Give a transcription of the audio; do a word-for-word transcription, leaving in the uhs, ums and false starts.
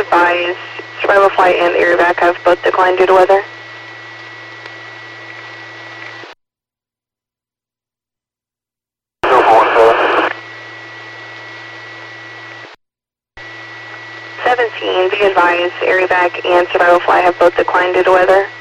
advised, survival flight and air evac have both declined due to weather. seventeen, be advised, air evac and survival flight have both declined due to weather.